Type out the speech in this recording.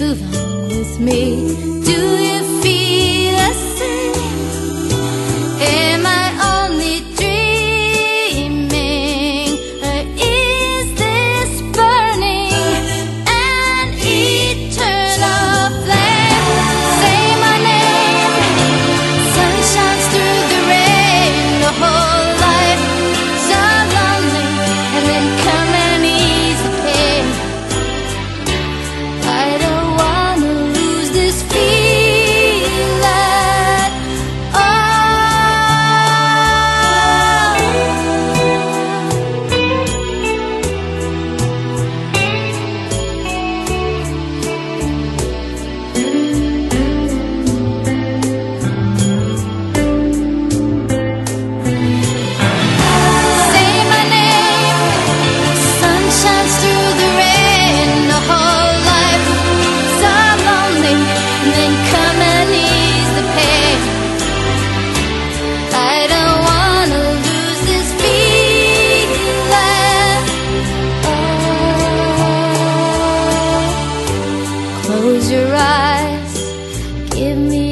along with me. Do you feel the same? Am I only dreaming, or is this burning an eternal flame? Say my name, sun shines through the rain. The whole life so lonely, and then come and ease the pain. I don't wanna lose this feeling. Oh, say my name, sun shines through the rain. The whole life so lonely, and then come and ease the pain. I don't wanna lose this feeling. Oh, close your eyes, give me